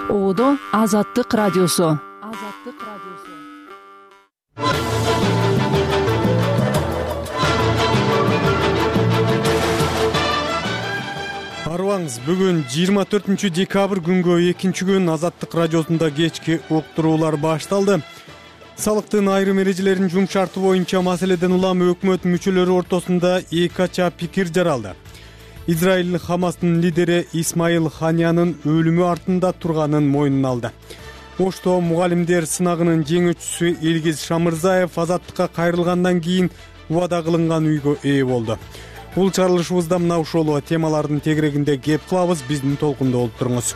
Оодо Азаттык радиосу. Арыбаңыз, бүгүн 24 декабрь күнгө экинчи күн Азаттык радиосунда кечки уктуруулар башталды. Салыктын айрым эрежелерин жумшартуу боюнча маселеден улам өкмөт мүчөлөрү ортосунда эки ача пикир жаралды. Израиль Хамастын лидери Исмаил Ханиянын өлүмү артында турганын мойнуна алды. Ошто мугалимдер сынагынын жеңүүчүсү Илгиз Шамырзаев азаттыкка кайрылгандан кийин убада кылынган үйгө ээ болду. Бул чыгарылышыбызда мына ушул темалардын тегерегинде кеп кылабыз, биздин толкунда болуп туруңуз.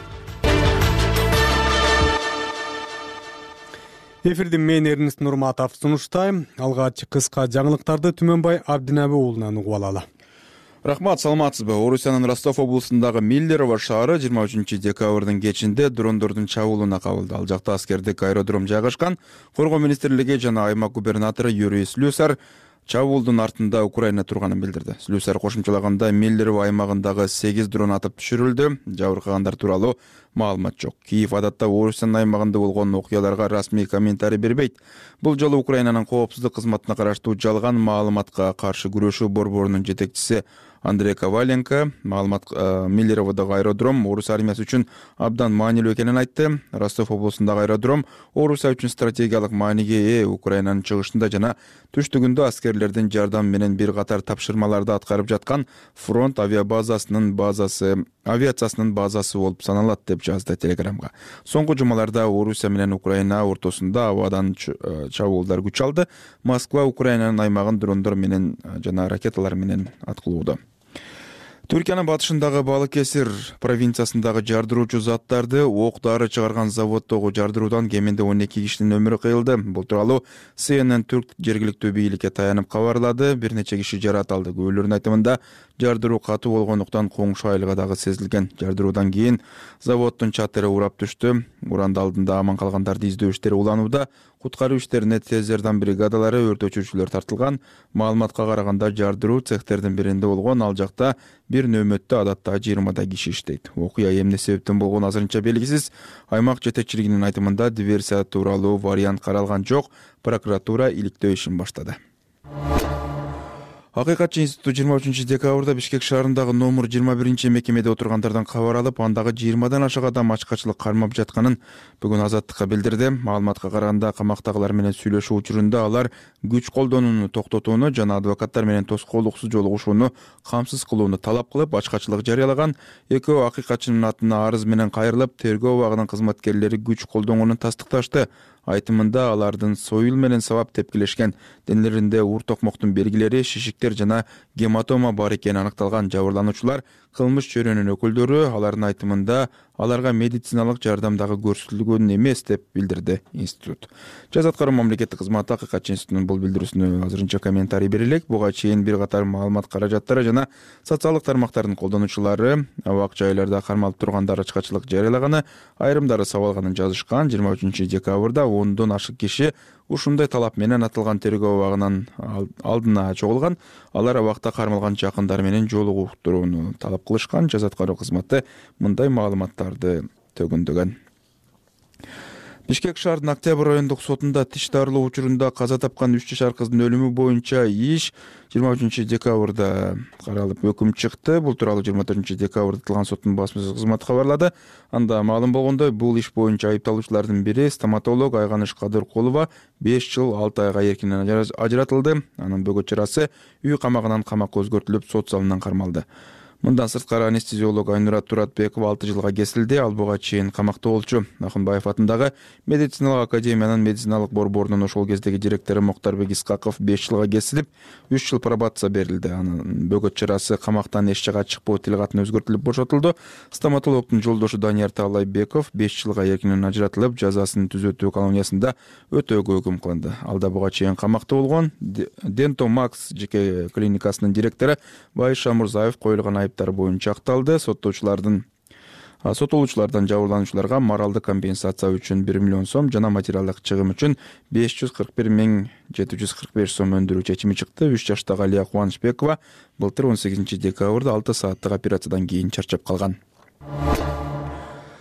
Эфирдин мен Эрнест Нурматов сунуштайм. Алгач кыска жаңылыктарды Түмөнбай Абдинаби уулунан угуп алалы. Рахмат, саламатсызбы? Орусиянын Ростов облусундагы Миллерово шаары 23 декабрдын кечинде дрондордун чабуулуна кабылды. Ал жакта аскердик аэродром жайгашкан. Коргоо министрлиги жана аймак губернатору Юрий Слюсар чабуулдун артында Украина турганын билдирди. Слюсар кошумчалаганда Миллерово аймагындагы 8 дрон атып түшүрүлдү. Жабыркагандар тууралуу маалымат жок. Киев адатта Орусиянын аймагында болгон окуяларга расмий комментарий бербейт. Бул жолу Украинанын коопсуздук кызматына караштуу жалган маалыматка каршы күрөшүү борборунун жетекчиси Андрей Коваленко Миллероводогу аэродром Орус армиясы үчүн абдан маанилүү экенин айтты. Ростов облусундагы аэродром Орусия үчүн стратегиялык мааниге ээ. Украинанын чыгышында жана түштүгүндө аскерлердин жардамы менен бир катар тапшырмаларды аткарып жаткан фронт авиациясынын базасы болуп саналат деп жазды Телеграмга. Соңку жумаларда Орусия менен Украина ортосунда абадан чабуулдар күч алды. Москва Украинанын аймагын дрондор менен жана ракеталар менен аткылууда. Түркиянын батышындагы Балыкесир провинциясындагы жардыруучу заттарды ок-дары чыгарган заводдогу жардыруудан кеминде 12 кишинин өмүрү кыйылды. Бул тууралуу CNN Түрк жергиликтүү бийликке таянып кабарлады. Бир нече киши жарат алды. Күбөлөрдүн айтымында жардыруу катуу болгондуктан коңшу айылга дагы сезилген. Жардыруудан кийин заводдун чатыры урап түштү. Уранды алдында аман калгандарды издөө иштери уланууда. Куткаруу иштерине тез жардам бригадалары, өрт өчүрүүчүлөр тартылган. Маалыматка караганда жардыруу цехтердин биринде болгон. Ал жакта бир нөөмөттө адатта 20 киши иштейт. Окуя эмне себептен болгону азырынча белгисиз. Аймак жетекчилигинин айтымында диверсия тууралуу вариант каралган жок. Прокуратура иликтөө ишин баштады. Акыйкатчы институту 23 декабрда Бишкек шаарындагы номер 21 мекемеде отургандардан кабар алып, андагы 20дан ашык адам ачкачылык кармап жатканын бүгүн Азаттыкка билдирди. Маалыматка караганда камактагылар менен сүйлөшүү учурунда алар күч колдонууну токтотууну жана адвокаттар менен тоскоолдуксуз жолугушууну камсыз кылууну талап кылып, ачкачылык жарыялаган. Экөө акыйкатчынын атына арыз менен кайрылып, тергөө абагынын кызматкерлери күч колдонууну тастыкташты. Айтымында алардын союл менен сабап тепкилешкен, денелеринде уур токмоктун белгилери, шишиктер жана гематома бар экени аныкталган. Жабырлануучулар кылмыш чөйрөнүнүн өкүлдөрү, алардын айтымында аларга медициналык жардам дагы көрсөтүлгөн эмес деп билдирди институт. Жаза аткаруу мамлекеттик кызматы акыйкатчы институтунун бул билдирүүсүнө азырынча комментарий бере элек. Буга чейин бир катар маалымат каражаттары жана социалдык тармактардын колдонуучулары абак жайларда кармалып тургандар ачкачылык жарыялаганы, айрымдары сабалганын жазышкан. 23 декабрда 10дон ашык киши ушундай талап менен атылган тергөө абагынын алдына чогулган. Алар абакта кармалган жакындары менен жолугуптурууну талап кылышкан. Жаза аткаруу кызматы мындай маалыматтарды төгүндөгөн. Бишкек шаарынын Октябрь райондук сотунда тиш дарылоо учурунда каза тапкан 3 жашар кыздын өлүмү боюнча иш 23 декабрда каралып өкүм чыкты. Бул тууралуу 24 декабрда тылган соттун басма кызматы кабарлады. Анда маалым болгондой, бул иш боюнча айыпталуучулардын бири стоматолог Айганыш Кадыркулова 5 жыл 6 айга эркинен ажыратылды. Анын бөгөт чарасы үй камагынан камакка өзгөртүлүп, сот залынан кармалды. Мындан сырткары анестезиолог Айнурат Туратбекова 6 жылга кесилди. Ал буга чейин камакта болчу. Акынбаев атындагы медициналык академиянын медициналык борборунун ошол кездеги директору Моктарбек Искаков 5 жылга кесилип, 3 жыл пробация берилди. Анын бөгөт чарасы камактан эч жакка чыкпоо тилгатын өзгөртүлүп бошотулду. Стоматологдун жолдошу Данияр Таалайбеков 5 жылга эркинен ажыратылып, жазасын түзөтүү колониясында өтөөгө өкүм кылынды. Алда буга чейин камакта болгон Дento Max жеке клиникасынын директору Байша Мурзаев коюлган айыптар боюнча акталды. Соттолуучулардан жабырлануучуларга моралдык компенсация үчүн 1 миллион сом жана материалдык чыгым үчүн 541.745 сом өндүрүү чечими чыкты. 3 жаштагы Алия Кубанычбекова былтыр 18 декабрда 6 сааттык операциядан кийин чарчап калган.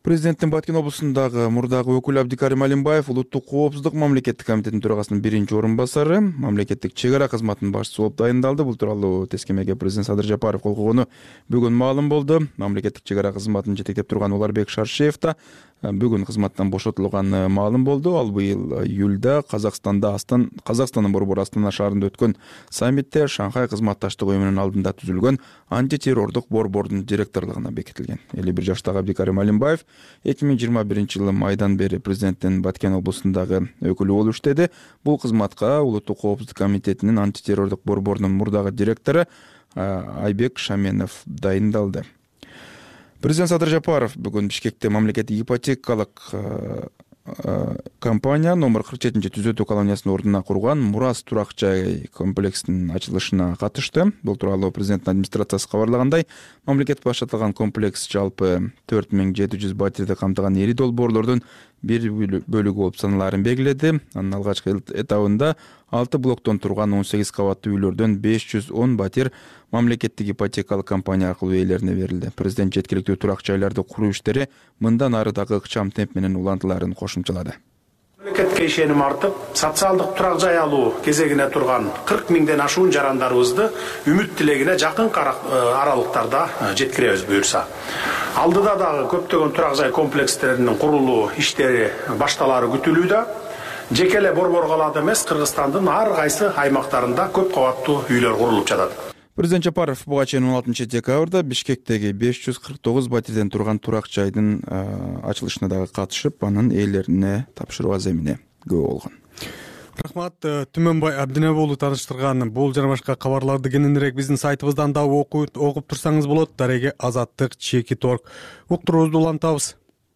Президенттин Баткен облусундагы мурдагы өкүлү Абдикарим Алимбаев улуттук коопсуздук мамлекеттик комитетинин төрагасынын биринчи орун басары, мамлекеттик чек ара кызматынын башчысы болуп дайындалды. Бул тууралуу тескемеге президент Садыр Жапаров кол койгону бүгүн маалым болду. Мамлекеттик чек ара кызматын жетектеп турган Уларбек Шаршеев да бүгүн кызматтан бошотулганы маалым болду. Ал быйыл июлда Казакстандын борбору Астана шаарында өткөн саммитте Шанхай кызматташтык уюмунун алдында түзүлгөн антитеррордук борбордун директорлугуна бекитилген. 51 жаштагы Абдикарим Алимбаев 2021 жылы майдан бери президенттин Баткен облусундагы өкүлү болуп иштеди. Бул кызматка улуттук коопсуздук комитетинин антитеррордук борборунун мурдагы директору Айбек Шаменов дайындалды. Президент Садыр Жапаров бүгүн Бишкекте мамлекеттик ипотекалык компания номер 47 түзөтүү колониясынын ордуна курган Мурас турак жай комплексинин ачылышына катышты. Бул тууралуу президенттин администрациясы кабарлагандай, мамлекет башчылыгын комплекс жалпы 4700 батирди камтыган эри долбоорлордун бир бөлүгү болуп саналаарын белгиледи. Анын алгачкы этабында 6 блоктон турган 18 кабаттуу үйлөрдөн 510 батир мамлекеттик ипотекалык компания аркылуу ээлерине берилди. Президент жеткиликтүү турак жайларды куруу иштери мындан ары дагы ыкчам темп менен улантылаарын кошумчалады. Мамлекетке ишеним артып, социалдык турак жай алуу кезегине турган 40 миңден ашуун жарандарыбызды үмүт тилегине жакын аралыктарда жеткиребиз буюрса. Алдыда дагы көптөгөн турак жай комплекстеринин курулуу иштери башталары күтүлүүдө. Жеке эле борбор калаада эмес, Кыргызстандын ар кайсы аймактарында көп кабаттуу үйлөр курулуп жатат. Президент Жапаров буга чейин 16 декабрда Бишкектеги 549 батирден турган турак жайдын ачылышына дагы катышып, анын ээлерине тапшыруу аземине күбө болгон. Рахмат, Түмөнбай Абдинебай уулу тааныштырган бул жана башка кабарларды кененирээк биздин сайтыбыздан да окуп турсаңыз болот. Дареги Азаттык Чеки.org. Уктуруубузду улантабыз.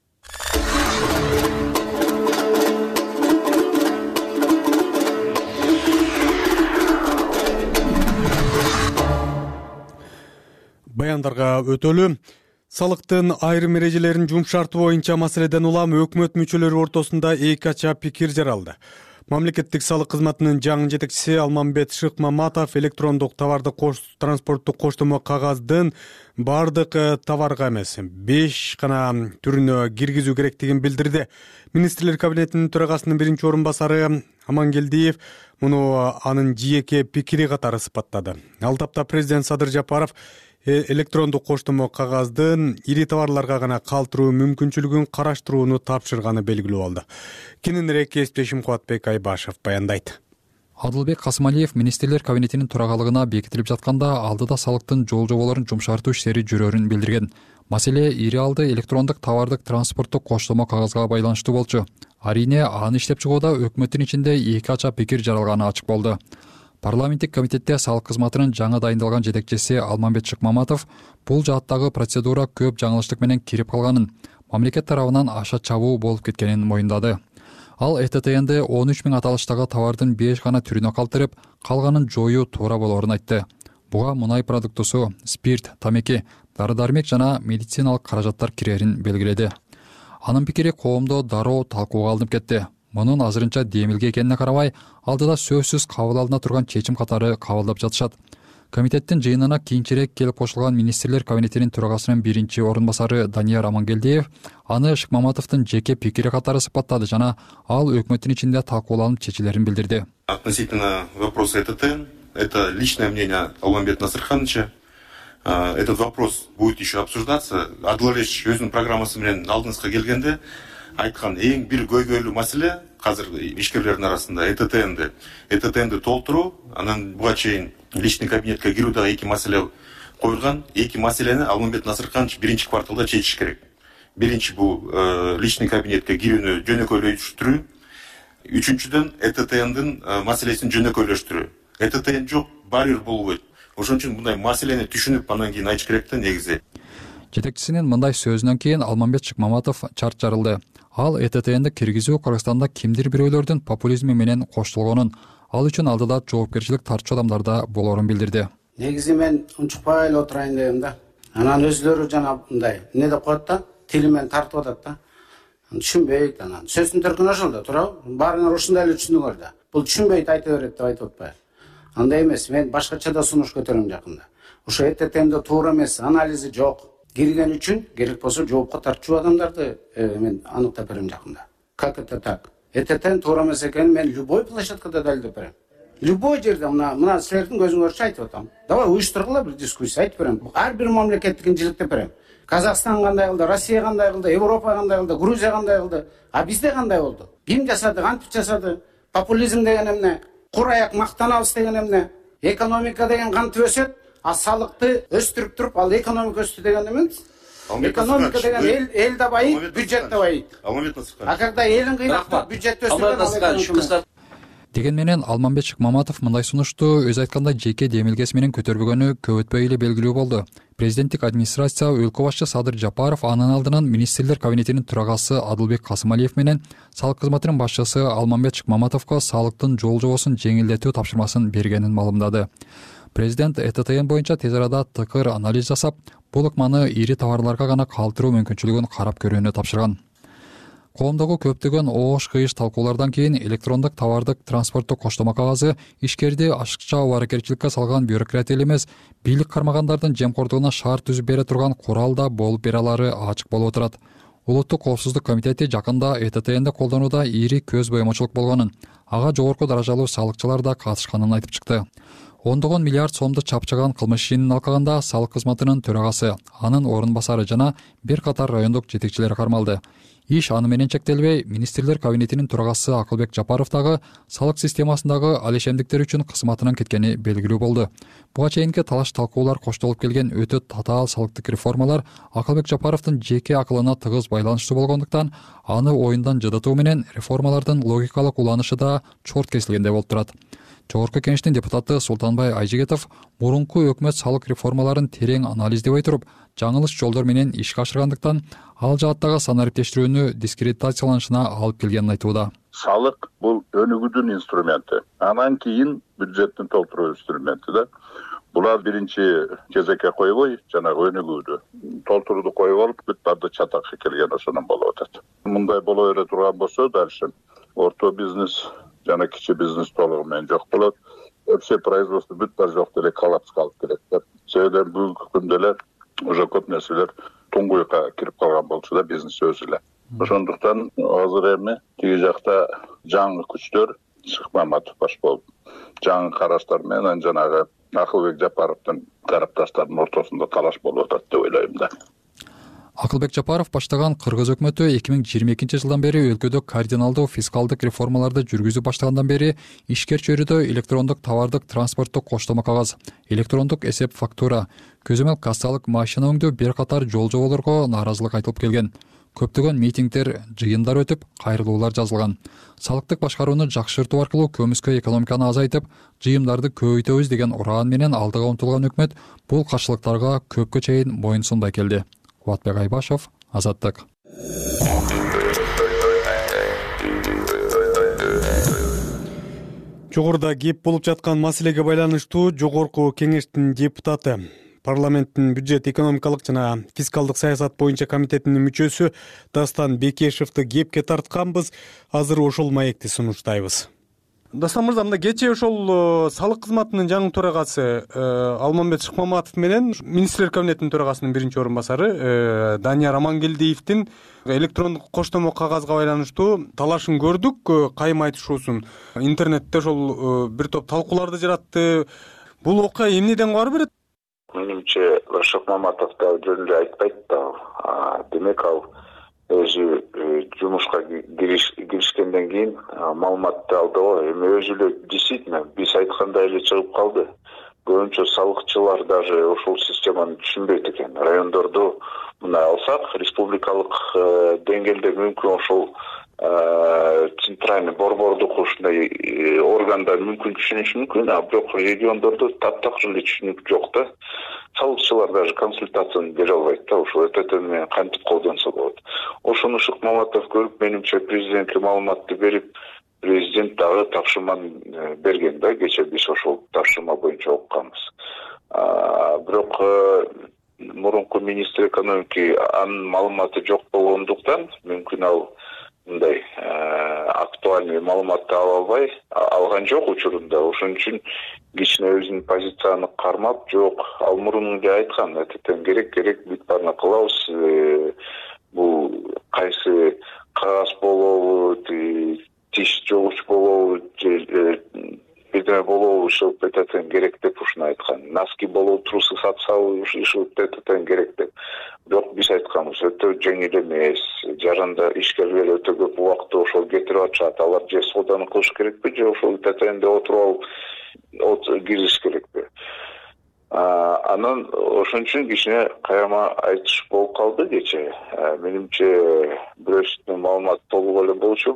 Баяндарга өтөлү. Салыктын айрым эрежелерин жумшартуу боюнча маселеден улам өкмөт мүчөлөрү ортосунда эки ача пикир жаралды. Мамлекеттик салык кызматынын жаңы жетекчиси Алмамбет Шыкмаматов электрондук товарды транспорттук коштомо кагаздын бардык товарга эмес 5 гана түрүнө киргизүү керектигин билдирди. Министрлер кабинетинин төрагасынын биринчи орун басары Амангелдиев муну анын жеке пикири катары сыпаттады. Ал тапта президент Садыр Жапаров электрондук коштомо кагаздын ири товарларга гана калтыруу мүмкүнчүлүгүн караштырууну тапшырганы белгилүү болду. Кененирээк кесиптешим Кубатбек Айбашев баяндайт. Адылбек Касымалиев министрлер кабинетинин төрагалыгына бекитилип жатканда алдыда салыктын жол жоболорун жумшартуу иштери жүрөрүн билдирген. Маселе ири алды электрондук товардык транспорттук коштомо кагазга байланыштуу болчу. Арине аны иштеп чыгууда өкмөттүн ичинде эки ача пикир жаралганы ачык болду. Парламенттик комитетте салык кызматынын жаңы дайындалган жетекчиси Алмамбет Шыкмаматов бул жааттагы процедура көп жаңылыштык менен кирип калганын, мамлекет тарабынан аша чабуу болуп кеткенин моюндады. Ал ЭТТНди 13 000 аталыштагы товардын 5 гана түрүнө калтырып, калганын жоюу туура болоорун айтты. Буга мунай продуктусу, спирт, тамеки, дары-дармек жана медициналык каражаттар кирерин белгиледи. Анын пикири коомдо дароо талкууга алынып кетти. Мунун азырынча демилге экенине карабай, алдыда сөзсүз кабыл алына турган чечим катары кабылдап жатышат. Комитеттин жыйынына кийинчерээк келип кошулган министрлер кабинетинин төрагасынын биринчи орун басары Данияр Амангелдиев аны Шыкмаматовдун жеке пикири катары сыпаттады жана ал өкмөттүн ичинде талкууланып чечилерин билдирди. Относительно вопроса ЭТТ, это личное мнение Алмамбета Насырхановича. Этот вопрос будет еще обсуждаться. Адылович өзүнүн программасы менен алдыңызга келгенде айткан эң бир көйгөйлүү маселе азыр ишкерлердин арасында ЭТТНди толтуруу, анан буга чейин личный кабинетке кирүү дагы эки маселе коюлган. Эки маселени Алмамбет Насырханович биринчи кварталда чечиш керек. Биринчи бул личный кабинетке кирүүнү жөнөкөйлөштүрүү. Үчүнчүдөн ЭТТНдин маселесин жөнөкөйлөштүрүү. ЭТТН жок, барьер болбойт. Ошон үчүн мындай маселени түшүнүп анан кийин айтыш керек да негизи. Жетекчисинин мындай сөзүнөн кийин Алмамбет Шыкмаматов чарт жарылды. Ал ЭТТНди киргизүү Кыргызстанда кимдир бирөөлөрдүн популизми менен коштолгонун, ал үчүн алдыда жоопкерчилик тартчу адамдарда болоорун билдирди. Негизи мен унчукпай эле отурайын дегем да. Анан өзлөрү жана мындай эмне деп коет да, тили менен тартып атат да. Түшүнбөйт анан. Сөздүн төркүнү ошол да, туурабы? Баарыңар ушундай эле түшүндүңөр да. Бул түшүнбөйт айта берет деп айтып атпайбы? Андай эмес, мен башкача да сунуш көтөрөм жакында. Ошо ЭТТНде туура эмес, анализи жок. кирген үчүн керек болсо жоопко тартчу адамдарды мен аныктап берем жакында. Как это так? Это туура эмес экенин мен любой площадкада далилдеп берем. Любой жерде мына силердин көзүңөрчө айтып атам. Давай уюштургула бир дискуссия айтып берем. Ар бир мамлекеттикин жиликтеп берем. Казакстан кандай кылды, Россия кандай кылды, Европа кандай кылды, Грузия кандай кылды, а бизде кандай болду? Ким жасады, кантип жасады? Популизм деген эмне? Кур аяк мактанабыз деген эмне? Экономика деген кантип өсөт? А салыкты өстүрүп туруп, ал экономика өстү деген эме? Экономика деген эл да байыйт, бюджет да байыйт. А когда элин кыйнап, бюджет өстүргөн. Деген менен Алмамбет Шыкмаматов мындай сунушту өз айткандай жеке демилгеси менен көтөрбөгөнү көп өтпөй эле белгилүү болду. Президенттик администрация өлкө башчы Садыр Жапаров анын алдынан министрлер кабинетинин төрагасы Адылбек Касымалиев менен салык кызматынын башчысы Алмамбет Шыкмаматовго салыктын жол жобосун жеңилдетүү тапшырмасын бергенин маалымдады. Президент ЭТТН боюнча тез арада тыкыр анализ жасап, бул ыкманы ири товарларга гана калтыруу мүмкүнчүлүгүн карап көрүүнү тапшырган. Коомдогу көптөгөн оош кыйыш талкуулардан кийин электрондук товардык транспорттук коштомо кагазы ишкерди ашыкча убаракерчиликке салган бюрократ эле эмес, бийлик кармагандардын жемкордугуна шарт түзүп бере турган курал да болуп бере алары ачык болуп отурат. Улуттук коопсуздук комитети жакында ЭТТНди колдонууда ири көз боемочулук болгонун, ага жогорку даражалуу салыкчылар да катышканын айтып чыкты. Ондогон миллиард сомду чапчыган кылмыш ишинин алкагында салык кызматынын төрагасы, анын орун басары жана бир катар райондук жетекчилер кармалды. Иш аны менен чектелбей, министрлер кабинетинин төрагасы Акылбек Жапаров дагы салык системасындагы алешемдиктер үчүн кызматынан кеткени белгилүү болду. Буга чейинки талаш талкуулар коштолуп келген өтө татаал салыктык реформалар Акылбек Жапаровдун жеке акылына тыгыз байланыштуу болгондуктан, аны оюндан жыдытуу менен реформалардын логикалык уланышы да чорт кесилгендей болуп турат. Жогорку кеңештин депутаты Султанбай Айжигетов мурунку өкмөт салык реформаларын терең анализдебей туруп, жаңылыш жолдор менен ишке ашыргандыктан, ал жааттагы санариптештирүүнү дискредитацияланышына алып келгенин айтууда. Салык бул өнүгүүдүн инструменти. Анан кийин бюджеттин толтуруу инструменти да. Булар биринчи кезекке койбой, жанагы өнүгүүдү толтурууду коюп алып, бүт барды чатакка келген ошондон болуп атат. Мындай боло бере турган болсо, дальше орто бизнес жана кичи бизнес толугу менен жок болот. Вообще производство бүт бар жок деле коллапска алып келет. Себеби бүгүнкү күндө эле уже көп нерселер туңгуйга кирип калган болчу да, бизнес өзү эле. Ошондуктан азыр эми тиги жакта жаңы күчтөр Шыкмаматов баш болуп, жаңы караштар менен жанагы Акылбек Жапаровдун тарапташтардын ортосунда талаш болуп атат деп ойлойм да. Акылбек Жапаров баштаган Кыргыз өкмөтү 2022 жылдан бери өлкөдө кардиналдуу фискалдык реформаларды жүргүзүп баштагандан бери ишкер чөйрөдө электрондук товардык транспорттук коштомо кагаз, электрондук эсеп фактура, көзөмөл кассалык машина өңдөө бир катар жол жоболорго нааразылык айтылып келген. Көптөгөн митингдер, жыйындар өтүп, кайрылуулар жазылган. Салыктык башкарууну жакшыртуу аркылуу көмүскө экономиканы азайтып, жыйымдарды көбөйтөбүз деген ураан менен алдыга умтулган өкмөт бул каршылыктарга көпкө чейин моюн сунбай келди. Кубатбек Айбашев, Азаттык. Жогоруда кеп болуп жаткан маселеге байланыштуу жогорку кеңештин депутаты, парламенттин бюджет экономикалык жана фискалдык саясат боюнча комитетинин мүчөсү Дастан Бекешевди кепке тартканбыз. Азыр ошол маекти сунуштайбыз. Дастан мырза, мында кечээ ошол салык кызматынын жаңы төрагасы Алмамбет Шыкмаматов менен министрлер кабинетинин төрагасынын биринчи орун басары Данияр Амангелдиевдин электрондук коштомо кагазга байланыштуу талашын көрдүк, кайым айтышуусун. Интернетте ошол бир топ талкууларды жаратты. Бул окуя эмнеден кабар берет? Менимче Шыкмаматов да жөнүндө айтпайт да. Демек ал өзү жумушка киришкенден кийин маалыматты алды го. Эми өзү эле действительно биз айткандай эле чыгып калды. Көбүнчө салыкчылар даже ошол системаны түшүнбөйт экен. Райондордо мына алсак, республикалык деңгээлде мүмкүн ошол центральный борбордук ушундай органдар мүмкүн түшүнүшү мүмкүн, а бирок региондордо таптакыр эле түшүнүк жок да. Салыкчылар даже консультацияны бере албайт да, ошол ЭТТН менен кантип колдонсо болот. Ошону Шыкмаматов көрүп, менимче президентке маалыматты берип, президент дагы тапшырманы берген да, кечээ биз ошол тапшырма боюнча окуганбыз. Бирок мурунку министр экономики анын маалыматы жок болгондуктан мүмкүн ал мындай актуальный маалыматты ала албай алган жок учурунда. Ошон үчүн кичине өзүнүн позицияны кармап, жок, ал мурун эле айткан, этетен керек бүт баарына кылабыз. Бул кайсы кагаз болобу, тиш жогуч болобу, бирдеме болобу, ушул этетен керек деп ушуну айткан. Носки болобу, трусы сатсабы, ушул этетен керек деп. Бирок биз айтканбыз, өтө жеңил эмес. Жаранда ишкерлер өтө көп убакытты ошол кетирип атышат. Алар же сооданы кылыш керекпи, же ошол этетенде отуруп алып кириш керекпи? Анан ошон үчүн кичине каяма айтыш болуп калды кечээ. Менимче бирөөсүндө маалымат толук эле болчу,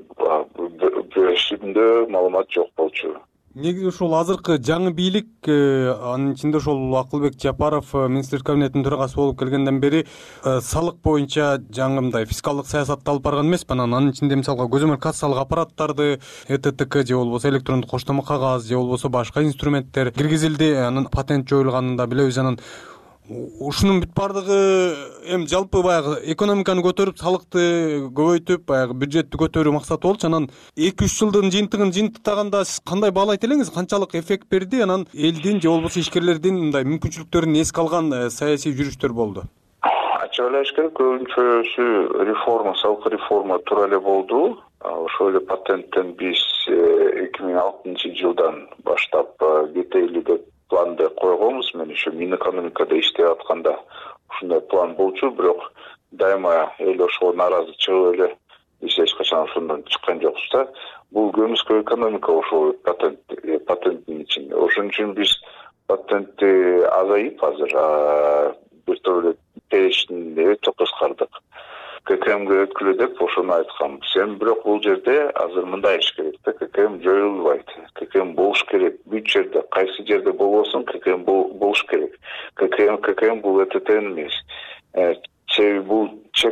бирөөсүндө маалымат жок болчу. Негизи ушул азыркы жаңы бийлик, анын ичинде ошол Акылбек Жапаров министрлер кабинетинин төрагасы болуп келгенден бери салык боюнча жаңы мындай фискалдык саясатты алып барган эмеспи? Анын ичинде мисалга көзөмөл кассалык аппараттарды, ЭТТК же болбосо электрондук коштомо кагаз же болбосо башка инструменттер киргизилди. Анын патент жоюлганын да билебиз. Анан ушунун бүт баардыгы эми жалпы баягы экономиканы көтөрүп, салыкты көбөйтүп, баягы бюджетти көтөрүү максаты болчу. Анан 2-3 жылдын жыйынтыгын жыйынтыктаганда сиз кандай баалайт элеңиз? Канчалык эффект берди? Анан элдин же болбосо ишкерлердин мындай мүмкүнчүлүктөрүн эске алган саясий жүрүштөр болду? Ачык эле айтыш керек, көбүнчөсү реформа, салык реформа туура эле болду. Ошол эле патенттен биз 2006-жылдан баштап кетели деп планды койгонбуз. Мен еще Минэкономикада иштеп атканда ушундай план болчу, бирок дайыма эл ошого нааразы чыгып эле биз эч качан ошондон чыккан жокпуз да. Бул көмүскө экономика ошол патенттин ичинде. Ошон үчүн биз патентти азайып азыр бир топ эле перечни өтө кыскардык. ККМге өткүлө деп ошону айтканбыз. Эми бирок бул жерде азыр мындай иш керек да, ККМ жоюлбайт. ККМ болуш керек. Бүт жерде, кайсы жерде болбосун, ККМ болуш керек. ККМ бул ЭТТН эмес. Себеби бул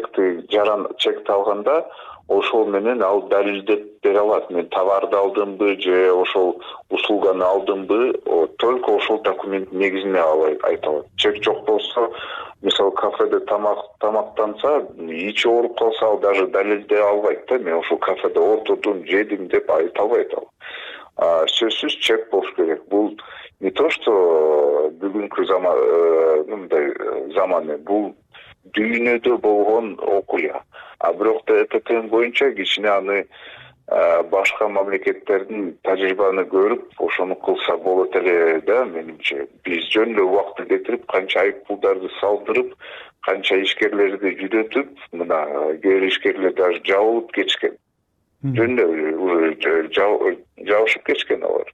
чекти алганда ошол менен ал далилдеп бере алат. Мен товарды алдымбы же ошол услуганы алдымбы, только ошол документ негизинде айта алат. Чек жок болсо, мисалы кафеде тамактанса, ичи ооруп калса, ал даже далилдей албайт да. Мен ошол кафеде отурдум, жедим деп айта албайт ал. Сөзсүз чек болуш керек. Бул не то, что бүгүнкү заманы, бул дүйнөдө болгон окуя. Бирок да ЭТТН боюнча кичине аны башка мамлекеттердин тажрыйбаны көрүп, ошону кылса болот эле да, менимче. Биз жөн эле убакытты кетирип, канча айып пулдарды салдырып, канча ишкерлерди жүдөтүп, мына кээ бир ишкерлер даже жабылып кетишкен. Жөн эле жабышып кетишкен алар.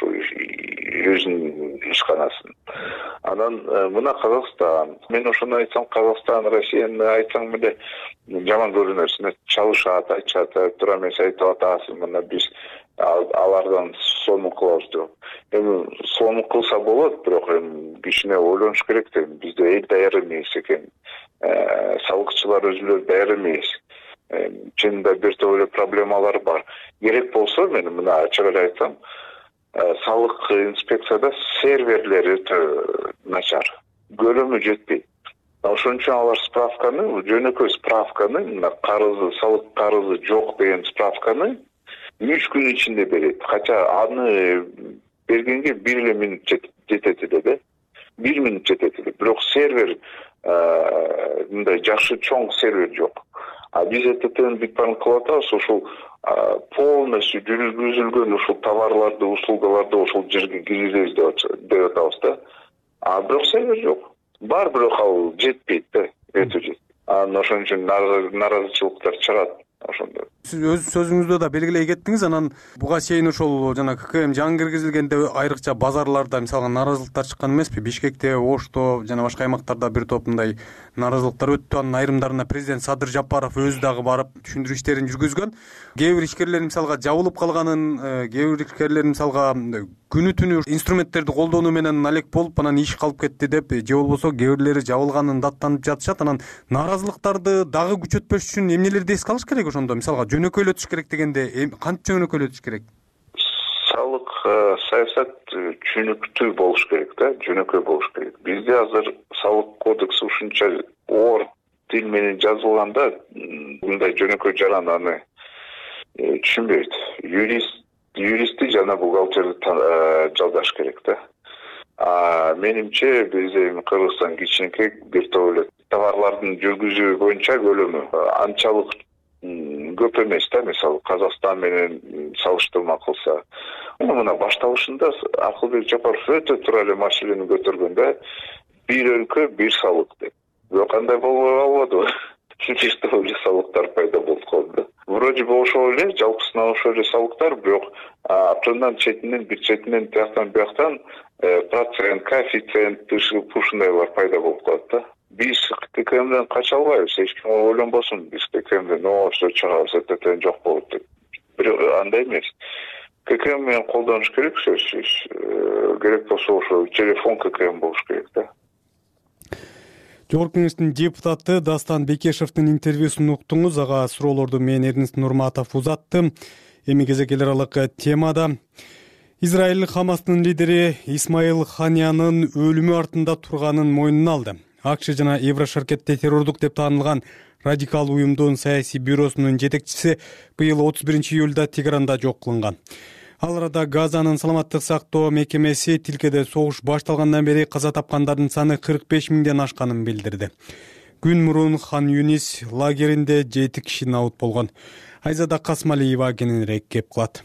Өзүнүн ишканасын. Анан мына Казакстан, мен ошону айтсам, Казакстан, Россияны айтсаң эле жаман көрүнөсүн, чалышат, айтышат, туура эмес айтып атасың, мына биз алардан сонун кылабыз деп. Эми сонун кылса болот, бирок эми кичине ойлонуш керек да, бизде эл даяр эмес экен. Салыкчылар өзүлөр даяр эмес. Чынында бир топ эле проблемалар бар. Керек болсо, мен мына ачык эле айтсам, салык инспекцияда серверлер өтө начар. Көлөмү жетпейт. Ошон үчүн алар справканы, жөнөкөй справканы, мына карызы, салык карызы жок деген справканы 3 күн ичинде берет. Кача аны бергенге 1 минут жетет эле да. 1 минут жетет эле. Бирок сервер мындай жакшы чоң сервер жок. Биз ЭТТН бүт баарын кылып атабыз, ошол полностью жүргүзүлгөн ушул товарларды, услугаларды ошол жерге киргизебиз деп атабыз да. Бирок сервер жок. Бар, бирок ал жетпейт да, өтө жетпейт. Ошон үчүн нааразычылыктар чыгат ошондо. Сиз өз сөзүңүздө да белгилей кеттиңиз. Анан буга чейин ошол жана ККМ жаңы киргизилгенде айрыкча базарларда мисалга нааразылыктар чыккан эмеспи? Бишкекте, Ошто жана башка аймактарда бир топ мындай нааразылыктар өттү. Анын айрымдарына президент Садыр Жапаров өзү дагы барып түшүндүрүү иштерин жүргүзгөн. Кээ бир ишкерлер мисалга жабылып калганын, кээ бир ишкерлер мисалга күнү түнү инструменттерди колдонуу менен алек болуп, анан иш калып кетти деп, же болбосо кээ бирлери жабылганын даттанып жатышат. Анан нааразылыктарды дагы күчөтпөш үчүн эмнелерди эске алыш керек ошондо? Мисалга жөнөкөйлөтүш керек дегенде кантип жөнөкөйлөтүш керек? Салык саясат түшүнүктүү болуш керек да, жөнөкөй болуш керек. Бизде азыр салык кодекси ушунча оор тил менен жазылганда, мындай жөнөкөй жаран аны түшүнбөйт. Юристти жана бухгалтерди жалдаш керек да. Менимче биз эми Кыргызстан кичинекей бир топ эле товарлардын жүргүзүү боюнча көлөмү анчалык көп эмес да. Мисалы Казакстан менен салыштырма кылса, мына башталышында Акылбек Жапаров өтө туура эле маселени көтөргөн да. Бир өлкө бир салык деп. Бирок кандай болбой калбады. Бир эле салыктар пайда болуп калды. Вроде бы ошол эле жалпысынан ошол эле салыктар, бирок атынан четинен, бир четинен, тияктан бияктан процент, коэффициент ушундайлар пайда болуп калат да. Биз ККМден кача албайбыз, эч ким ойлонбосун. Биз ККМден ошо чыгабыз, этетен жок болот деп. Бирок андай эмес. ККМ менен колдонуш керек, сөзсүз. Керек болсо ошо телефон ККМ болуш керек да. Жогорку Кеңештин депутаты Дастан Бекешевдин интервьюсун уктуңуз. Ага суроолорду мен Эрнест Нурматов узаттым. Эми кезек эл аралык темада Израиль Хамастын лидери Исмаил Ханиянын өлүмү артында турганын мойнуна алды. АКШ жана Еврошаркетте террордук деп таанылган радикал уюмдун саясий бюросунун жетекчиси быйыл 31-июлда Тегеранда жок кылынган. Ал арада Газанын саламаттык сактоо мекемеси тилкеде согуш башталгандан бери каза тапкандардын саны 45 миңден ашканын билдирди. Күн мурун Хан Юнис лагеринде 7 киши набыт болгон. Айзада Касмалиева кененирээк кеп кылат.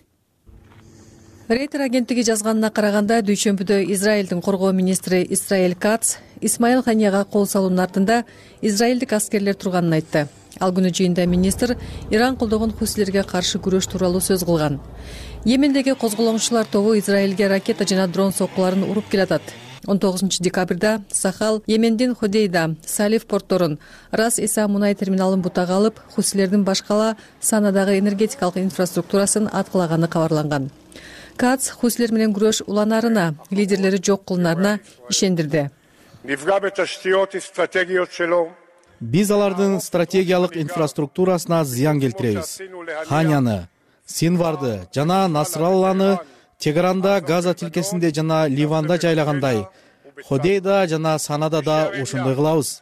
Рейтер агенттиги жазганына караганда, дүйшөмбүдө Израилдин коргоо министри Исраэль Кац Исмаил Ханияга кол салуунун артында израилдик аскерлер турганын айтты. Ал күнү жыйында министр Иран колдогон хусилерге каршы күрөш тууралуу сөз кылган. Йемендеги козголоңчулар тобу Израилге ракета жана дрон соккуларын уруп келатат. 19 декабрда Сахал Йемендин Ходейда, Салиф портторун, Рас Иса мунай терминалын бутага алып, хусилердин башкала санадагы энергетикалык инфраструктурасын аткылаганы кабарланган. Кац хусилер менен күрөш уланарына, лидерлери жок кылынарына ишендирди. Биз алардын стратегиялык инфраструктурасына зыян келтиребиз. Ханияны, Синварды жана Насралланы Тегеранда, Газа тилкесинде жана Ливанда жайлагандай, Ходейда жана Санада да ошондой кылабыз.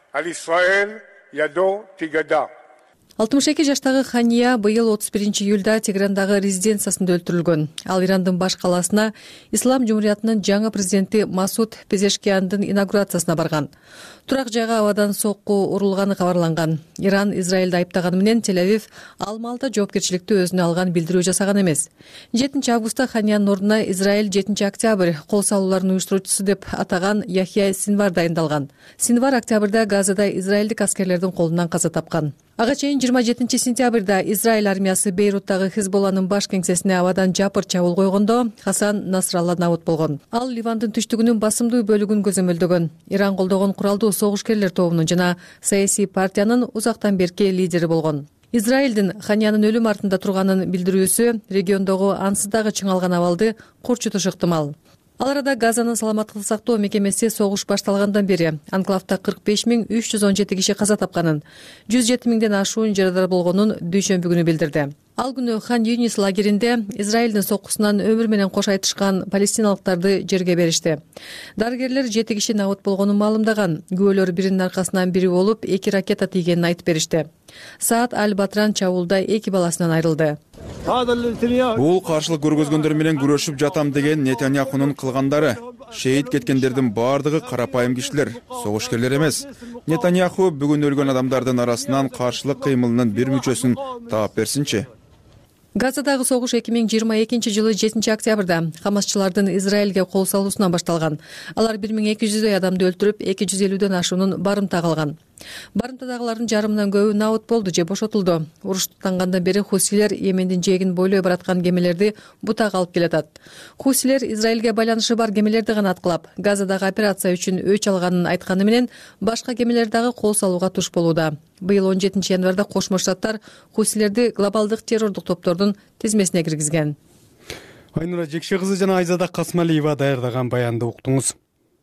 62 жаштагы Хания быйыл 31-июлда Тегерандагы резиденциясында өлтүрүлгөн. Ал Ирандын баш калаасына Ислам Жумуриятынын жаңы президенти Масуд Пезешкияндын инаугурациясына барган. Турак жайга абадан сокку урулганы кабарланган. Иран Израилди айыптаганы менен Тель-Авив ал маалда жоопкерчиликти өзүнө алган билдирүү жасаган эмес. 7 августта Ханиянын ордуна Израиль 7 октябрь кол салуулардын уюштуруучусу деп атаган Яхья Синвар дайындалган. Синвар октябрда Газада израилдик аскерлердин колунан каза тапкан. Ага чейин 27 сентябрда Израиль армиясы Бейруттагы Хизболланын баш кеңсесине абадан жапыр чабуул койгондо Хасан Насралла набыт болгон. Ал Ливандын түштүгүнүн басымдуу бөлүгүн көзөмөлдөгөн. Иран колдогон куралдуу согушкерлер тобунун жана саясий партиянын узактан берки лидери болгон. Израилдин Ханиянын өлүм артында турганын билдирүүсү региондогу ансыз дагы чыңалган абалды курчутушу ыктымал. Ал арада Газанын саламаттык сактоо мекемеси согуш башталгандан бери анклавда 45.317 киши каза тапканын, 107 миңден ашуун жарадар болгонун дүйшөмбү күнү билдирди. Ал күнү Хан Юнис лагеринде Израилдин соккусунан өмүр менен кош айтышкан палестиналыктарды жерге беришти. Дарыгерлер 7 киши набыт болгонун маалымдаган. Күбөлөр биринин аркасынан бири болуп 2 ракета тийгенин айтып беришти. Саад Аль-Батран чабуулда 2 баласынан айрылды. Бул каршылык көргөзгөндөр менен күрөшүп жатам деген Нетаньяхунун кылгандары. Шейит кеткендердин бардыгы карапайым кишилер, согушкерлер эмес. Нетаньяху бүгүн өлгөн адамдардын арасынан каршылык кыймылынын бир мүчөсүн таап берсинчи. Газадагы согуш 2022 жылы 7 октябрда Хамасчылардын Израилге кол салуусунан башталган. Алар 1200 адамды өлтүрүп, 250ден ашуунун барымта калган. Барымтадагылардын жарымынан көбү набыт болду же бошотулду. Уруш туттангандан бери хусилер Йемендин жээгин бойлой бараткан кемелерди бутага алып келатат. Хусилер Израилге байланышы бар кемелерди гана аткылап, Газадагы операция үчүн өч алганын айтканы менен башка кемелер дагы кол салууга туш болууда. Быйыл 17 январда Кошмо Штаттар хусилерди глобалдык террордук топтордун тизмесине киргизген. Айнура Жекше кызы жана Айзада Касмалиева даярдаган баянды уктуңуз.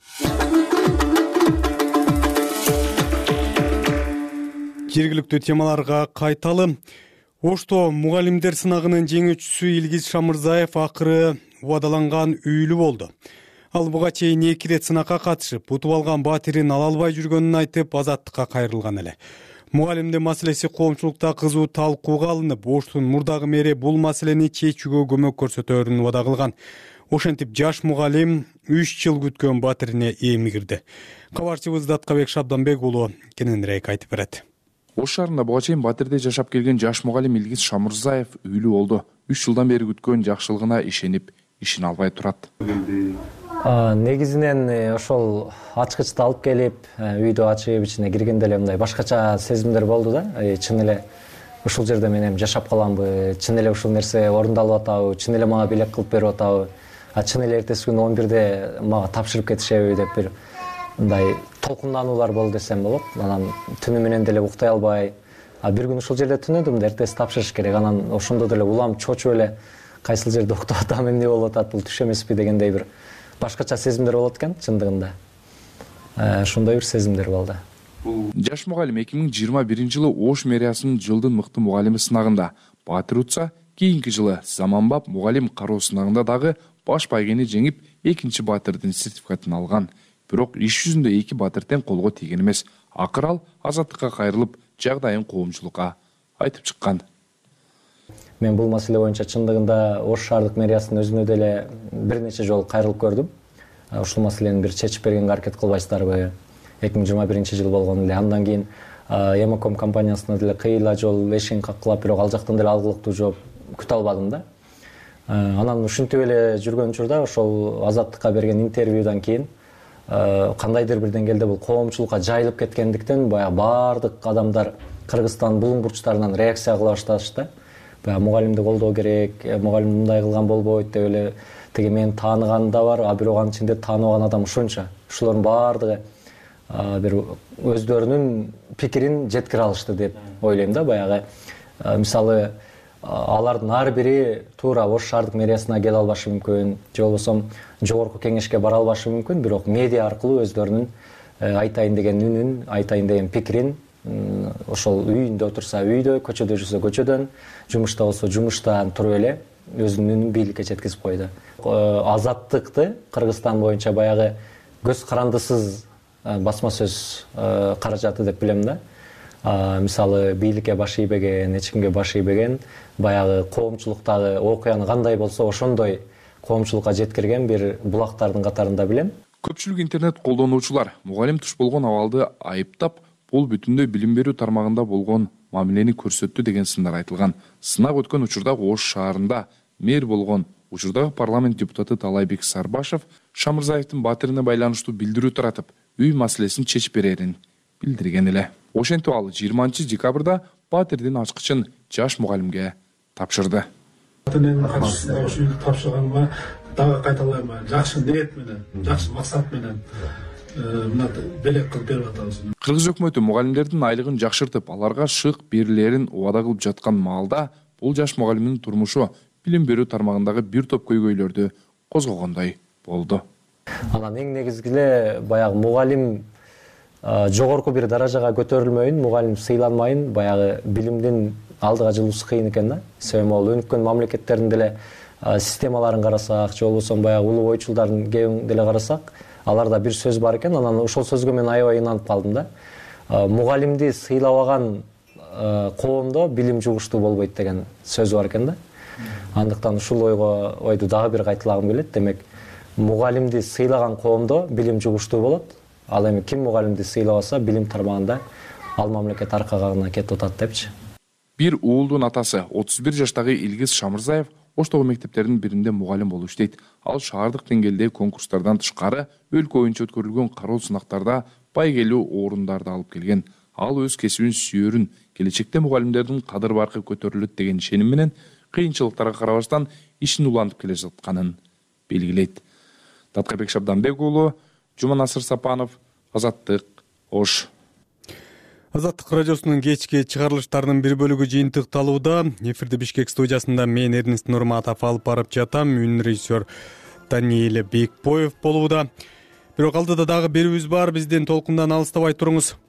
Жергиликтүү темаларга кайталы. Ошто мугалимдер сынагынын жеңүүчүсү Илгиз Шамырзаев акыры убадаланган үйлүү болду. Ал буга чейин 2 рет сынакка катышып, утуп алган батирин ала албай жүргөнүн айтып, азаттыкка кайрылган эле. Мугалимдин маселеси коомчулукта кызуу талкууга алынып, Оштун мурдагы мэри бул маселени чечүүгө көмөк көрсөтөөрүн убада кылган. Ошентип жаш мугалим 3 жыл күткөн батирине эми кирди. Кабарчыбыз Даткабек Шабданбек уулу кененирээк айтып берет. Ош шаарында буга чейин батирде жашап келген жаш мугалим Илгиз Шамырзаев үйлүү болду. 3 жылдан бери күткөн жакшылыгына ишенип, ишин албай турат. Негизинен ошол ачкычты алып келип, үйдө ачып ичине киргенде эле мындай башкача сезимдер болду да. Чын эле ушул жерде мен эми жашап каламбы, чын эле ушул нерсе орундалып атабы, чын эле мага бийлик кылып берип атабы, чын эле эртеси күнү 11-де мага тапшырып кетишеби деп бир мындай толкундануулар болду десем болот. Анан түнү менен деле уктай албай, бир күн ушул жерде түнөдүм да эртеси тапшырыш керек. Анан ошондо деле улам чочуп эле кайсыл жерде уктап атам, эмне болуп атат, бул түш эмеспи дегендей бир башкача сезимдер болот экен чындыгында. Ошондой бир сезимдер болду. Жаш мугалим 2021 жылы Ош мэриясынын жылдын мыкты мугалими сынагында батир утса, кийинки жылы заманбап мугалим кароо сынагында дагы баш байгени жеңип, экинчи батирдин сертификатын алган. Бирок иш жүзүндө 2 батир тең колго тийген эмес. Акыр ал азаттыкка кайрылып, жагдайын коомчулукка айтып чыккан. Мен бул маселе боюнча чындыгында Ош шаардык мэриясынын өзүнө деле бир нече жолу кайрылып көрдүм. Ушул маселени бир чечип бергенге аракет кылбайсыздарбы? 2021 жыл болгон эле. Андан кийин Эмоком компаниясына деле кыйла жол эшигин каккылап, бирок ал жактан деле алгылыктуу жооп күтө албадым да. Анан ушинтип эле жүргөн учурда ошол Азаттыкка берген интервьюдан кийин кандайдыр бир деңгээлде бул коомчулукка жайылып кеткендиктен баягы баардык адамдар Кыргызстан булуң бурчтарынан реакция кыла башташты. Баягы мугалимди колдоо керек, мугалим мындай кылган болбойт деп эле теги мен тааныган да бар, бирок анын ичинде тааныбаган адам ушунча. Ушулардын баардыгы бир өздөрүнүн пикирин жеткире алышты деп ойлойм да. Баягы мисалы алардын ар бири туура Ош шаардык мэриясына келе албашы мүмкүн, же болбосо жогорку кеңешке бара албашы мүмкүн, бирок медиа аркылуу өздөрүнүн айтайын деген үнүн, айтайын деген пикирин ошол үйүндө отурса үйдө, көчөдө жүрсө көчөдөн, жумушта болсо жумуштан туруп эле өзүнүн үнүн бийликке жеткизип койду. Азаттыкты Кыргызстан боюнча баягы көз карандысыз басма сөз каражаты деп билем да. Мисалы бийликке баш ийбеген, эч кимге баш ийбеген, баягы коомчулуктагы окуяны кандай болсо ошондой коомчулукка жеткирген бир булактардын катарында билем. Көпчүлүк интернет колдонуучулар мугалим туш болгон абалды айыптап, бул бүтүндөй билим берүү тармагында болгон мамилени көрсөттү деген сындар айтылган. Сынак өткөн учурда Ош шаарында мэр болгон учурдагы парламент депутаты Талайбек Сарбашев Шамырзаевдин батирине байланыштуу билдирүү таратып, үй маселесин чечип берерин билдирген эле. Ошентип ал 20 декабрда батирдин ачкычын жаш мугалимге тапшырды. Батирдин ачкычын үйдү тапшырганга дагы кайталайм, жакшы ниет менен, жакшы максат менен мына белек кылып берип атабыз. Кыргыз өкмөтү мугалимдердин айлыгын жакшыртып, аларга шык берилерин убада кылып жаткан маалда бул жаш мугалимдин турмушу билим берүү тармагындагы бир топ көйгөйлөрдү козгогондой болду. Анан эң негизги эле баягы мугалим жогорку бир даражага көтөрүлмөйүн, мугалим сыйланмайын, баягы билимдин алдыга жылуусу кыйын экен да. Себеби ал өнүккөн мамлекеттердин деле системаларын карасак, же болбосо баягы улуу ойчулдардын кебин деле карасак, аларда бир сөз бар экен. Анан ошол сөзгө мен аябай инанып калдым да. Мугалимди сыйлабаган коомдо билим жугуштуу болбойт деген сөз бар экен да. Андыктан ушул ойду дагы бир кайталагым келет. Демек, мугалимди сыйлаган коомдо билим жугуштуу болот. Ал эми ким мугалимди сыйлабаса, билим тармагында ал мамлекет аркага кетип атат депчи. Бир уулдун атасы 31 жаштагы Илгиз Шамырзаев Оштогу мектептердин биринде мугалим болуп иштейт. Ал шаардык деңгээлдеги конкурстардан тышкары өлкө боюнча өткөрүлгөн кароо сынактарда байгелүү орундарды алып келген. Ал өз кесибин сүйөрүн, келечекте мугалимдердин кадыр баркы көтөрүлөт деген ишеним менен кыйынчылыктарга карабастан ишин улантып келе жатканын белгилейт. Даткабек Шабданбек уулу, Жуманасыр Сапанов, Азаттык, Ош. Азаттык радиосунун кечки чыгарылыштарынын бир бөлүгү жыйынтыкталууда. Эфирде Бишкек студиясында мен Эрнест Нурматов алып барып жатам. Үн режиссер Даниэль Бекбоев болууда. Бирок алдыда дагы берүүбүз бар. Бизден толкундан алыстабай туруңуз.